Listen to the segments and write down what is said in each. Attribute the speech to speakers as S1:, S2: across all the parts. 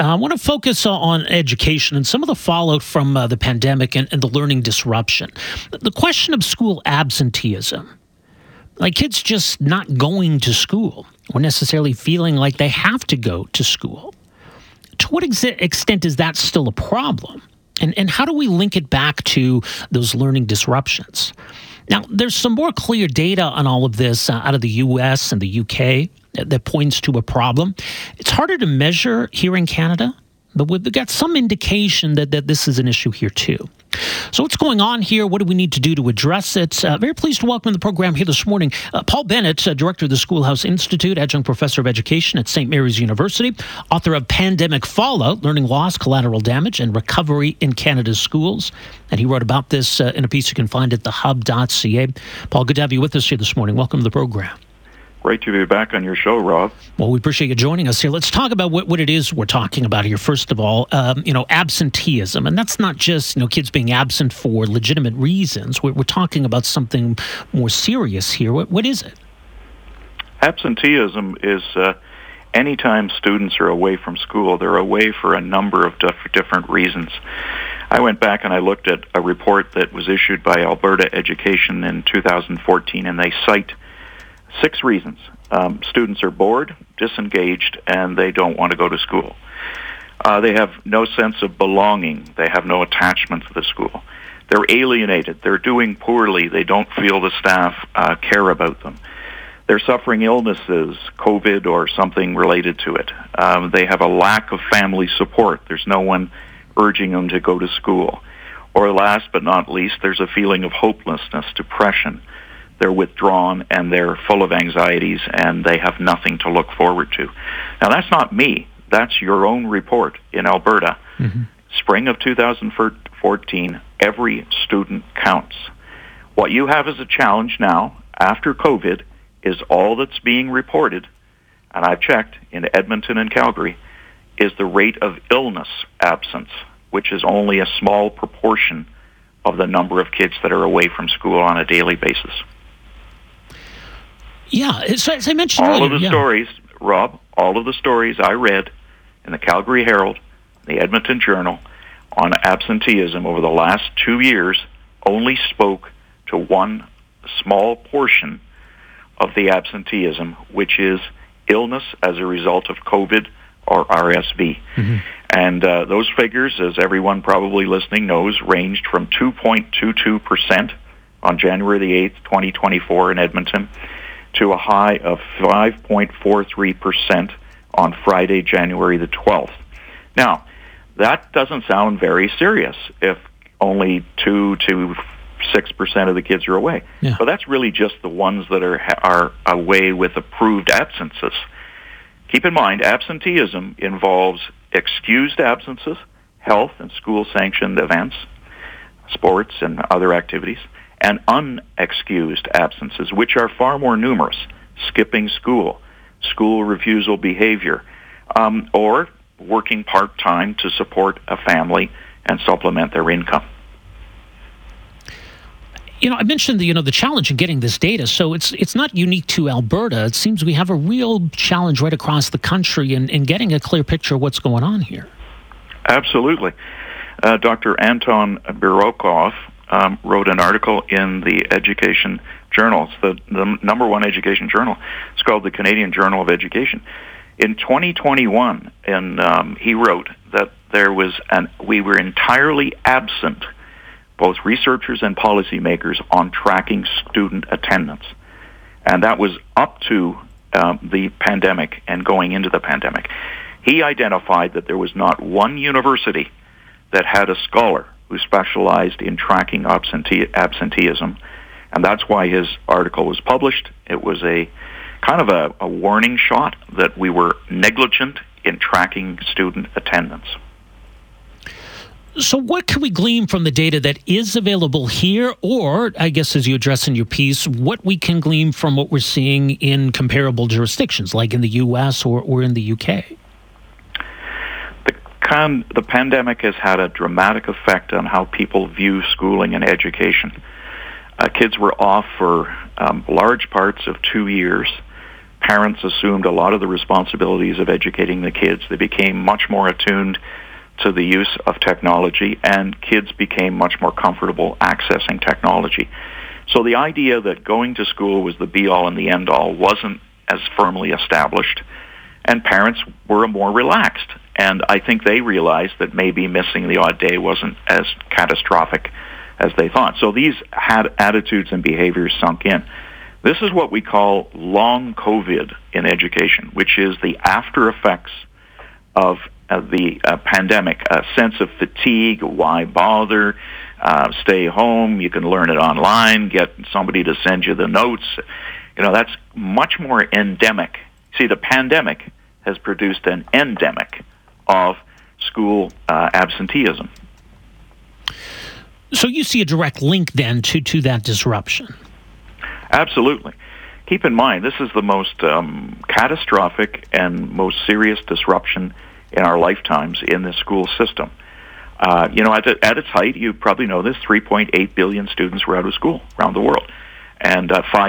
S1: I want to focus on education and some of the fallout from the pandemic and the learning disruption. The question of school absenteeism, like kids just not going to school or necessarily feeling like they have to go to school. To what extent is that still a problem? And how do we link it back to those learning disruptions? Now, there's some more clear data on all of this out of the U.S. and the U.K. that points to a problem. It's harder to measure here in Canada, but we've got some indication that this is an issue here too. So what's going on here? What do we need to do to address it? Very pleased to welcome to the program here this morning Paul Bennett, Director of the Schoolhouse Institute, Adjunct Professor of Education at St. Mary's University, author of Pandemic Fallout, Learning Loss, Collateral Damage, and Recovery in Canada's Schools. And he wrote about this in a piece you can find at thehub.ca. Paul, good to have you with us here this morning. Welcome to the program.
S2: Great to be back on your show, Rob.
S1: Well, we appreciate you joining us here. Let's talk about what it is we're talking about here. First of all, absenteeism. And that's not just, kids being absent for legitimate reasons. We're talking about something more serious here. What is it?
S2: Absenteeism is anytime students are away from school, they're away for a number of different reasons. I went back and I looked at a report that was issued by Alberta Education in 2014, and they cite 6 reasons. Students are bored, disengaged, and they don't want to go to school. They have no sense of belonging. They have no attachment to the school. They're alienated. They're doing poorly. They don't feel the staff care about them. They're suffering illnesses, COVID or something related to it. They have a lack of family support. There's no one urging them to go to school. Or last but not least, there's a feeling of hopelessness, depression. They're withdrawn and they're full of anxieties and they have nothing to look forward to. Now, that's not me. That's your own report in Alberta. Mm-hmm. Spring of 2014, every student counts. What you have as a challenge now, after COVID, is all that's being reported, and I've checked in Edmonton and Calgary, is the rate of illness absence, which is only a small proportion of the number of kids that are away from school on a daily basis.
S1: Yeah, so as I mentioned
S2: all
S1: earlier,
S2: of the stories, Rob, all of the stories I read in the Calgary Herald, the Edmonton Journal, on absenteeism over the last 2 years only spoke to one small portion of the absenteeism, which is illness as a result of COVID or RSV. Mm-hmm. And those figures, as everyone probably listening knows, ranged from 2.22% on January the 8th, 2024 in Edmonton, to a high of 5.43% on Friday, January the 12th. Now, that doesn't sound very serious if only 2 to 6% of the kids are away. Yeah. But that's really just the ones that are away with approved absences. Keep in mind, absenteeism involves excused absences, health and school-sanctioned events, sports and other activities, and unexcused absences, which are far more numerous: skipping school, school refusal behavior, or working part-time to support a family and supplement their income.
S1: I mentioned the challenge in getting this data. So it's not unique to Alberta. It seems we have a real challenge right across the country in getting a clear picture of what's going on here.
S2: Absolutely. Dr. Anton Birokov wrote an article in the Education Journal. It's the number one education journal. It's called the Canadian Journal of Education. In 2021, he wrote that we were entirely absent, both researchers and policymakers, on tracking student attendance. And that was up to the pandemic and going into the pandemic. He identified that there was not one university that had a scholar who specialized in tracking absenteeism, and that's why his article was published. It was a kind of a warning shot that we were negligent in tracking student attendance.
S1: So what can we glean from the data that is available here, or, I guess as you address in your piece, what we can glean from what we're seeing in comparable jurisdictions, like in the U.S. or in the U.K.?
S2: The pandemic has had a dramatic effect on how people view schooling and education. Kids were off for large parts of 2 years. parents assumed a lot of the responsibilities of educating the kids. They became much more attuned to the use of technology, and kids became much more comfortable accessing technology. So the idea that going to school was the be-all and the end-all wasn't as firmly established, and parents were more relaxed. And I think they realized that maybe missing the odd day wasn't as catastrophic as they thought. So these attitudes and behaviors sunk in. This is what we call long COVID in education, which is the after effects of the pandemic, a sense of fatigue, why bother, stay home, you can learn it online, get somebody to send you the notes. That's much more endemic. See, the pandemic has produced an endemic of school absenteeism.
S1: So you see a direct link then to that disruption?
S2: Absolutely. Keep in mind, this is the most catastrophic and most serious disruption in our lifetimes in the school system. At its height, you probably know this, 3.8 billion students were out of school around the world, and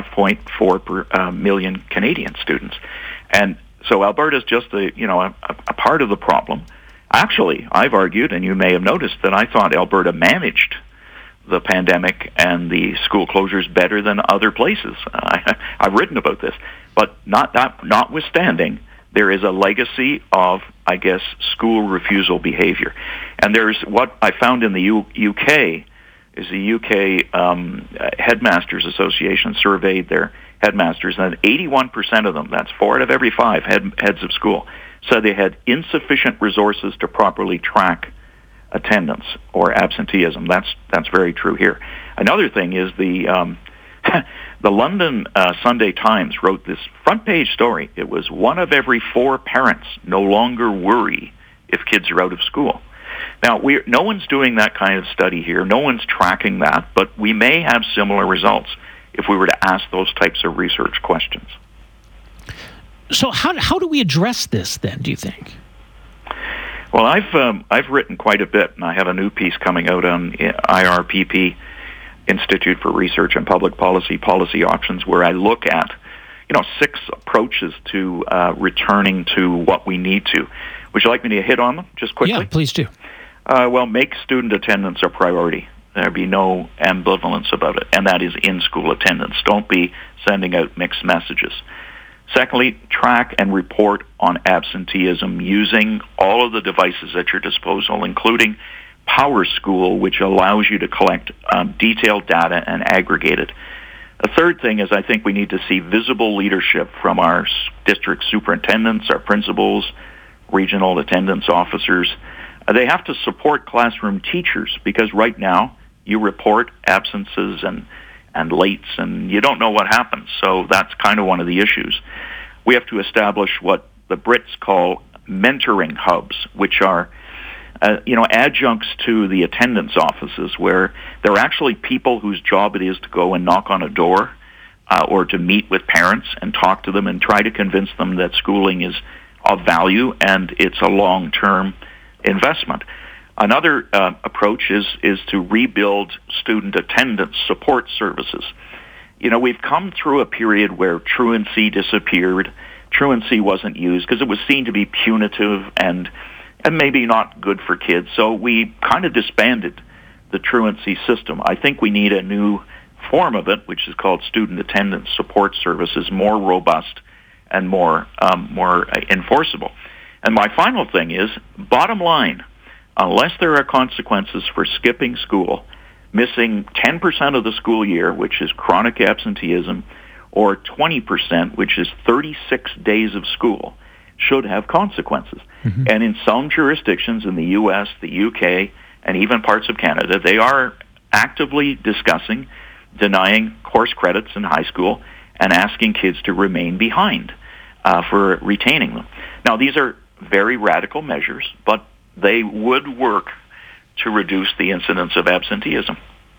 S2: 5.4 million Canadian students. And so Alberta is just a part of the problem. Actually, I've argued, and you may have noticed, that I thought Alberta managed the pandemic and the school closures better than other places. I've written about this. But notwithstanding, there is a legacy of, I guess, school refusal behavior. And there's what I found in the UK is the UK Headmasters Association surveyed their headmasters, and 81% of them, that's 4 out of every 5 heads of school, said they had insufficient resources to properly track attendance or absenteeism. That's very true here. Another thing is the London Sunday Times wrote this front page story. It was 1 of every 4 parents no longer worry if kids are out of school. Now, no one's doing that kind of study here. No one's tracking that, but we may have similar results if we were to ask those types of research questions.
S1: So how do we address this then, do you think?
S2: Well, I've written quite a bit, and I have a new piece coming out on IRPP, Institute for Research and Public Policy Options, where I look at 6 approaches to returning to what we need to. Would you like me to hit on them just quickly?
S1: Yeah, please do.
S2: Well, make student attendance a priority. There be no ambivalence about it, and that is in-school attendance. Don't be sending out mixed messages. Secondly, track and report on absenteeism using all of the devices at your disposal, including PowerSchool, which allows you to collect detailed data and aggregate it. A third thing is I think we need to see visible leadership from our district superintendents, our principals, regional attendance officers. They have to support classroom teachers, because right now you report absences and lates, and you don't know what happens. So that's kind of one of the issues. We have to establish what the Brits call mentoring hubs, which are adjuncts to the attendance offices, where there are actually people whose job it is to go and knock on a door or to meet with parents and talk to them and try to convince them that schooling is of value and it's a long-term investment. Another approach is to rebuild student attendance support services. We've come through a period where truancy disappeared. Truancy wasn't used because it was seen to be punitive and maybe not good for kids. So we kind of disbanded the truancy system. I think we need a new form of it, which is called student attendance support services, more robust and more enforceable. And my final thing is, bottom line, unless there are consequences for skipping school, missing 10% of the school year, which is chronic absenteeism, or 20%, which is 36 days of school, should have consequences. Mm-hmm. And in some jurisdictions in the U.S., the UK, and even parts of Canada, they are actively discussing denying course credits in high school and asking kids to remain behind for retaining them. Now, these are very radical measures, but they would work to reduce the incidence of absenteeism.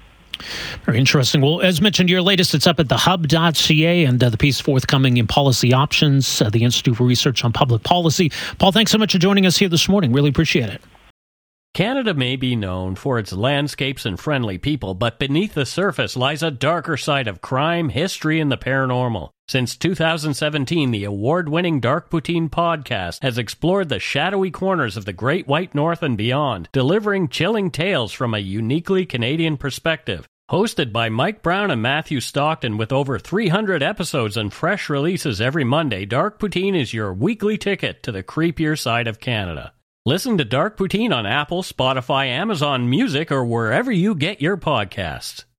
S1: Very interesting. Well, as mentioned, your latest, it's up at thehub.ca, and the piece forthcoming in Policy Options, the Institute for Research on Public Policy. Paul, thanks so much for joining us here this morning. Really appreciate it.
S3: Canada may be known for its landscapes and friendly people, but beneath the surface lies a darker side of crime, history, and the paranormal. Since 2017, the award-winning Dark Poutine podcast has explored the shadowy corners of the Great White North and beyond, delivering chilling tales from a uniquely Canadian perspective. Hosted by Mike Brown and Matthew Stockton with over 300 episodes and fresh releases every Monday, Dark Poutine is your weekly ticket to the creepier side of Canada. Listen to Dark Poutine on Apple, Spotify, Amazon Music, or wherever you get your podcasts.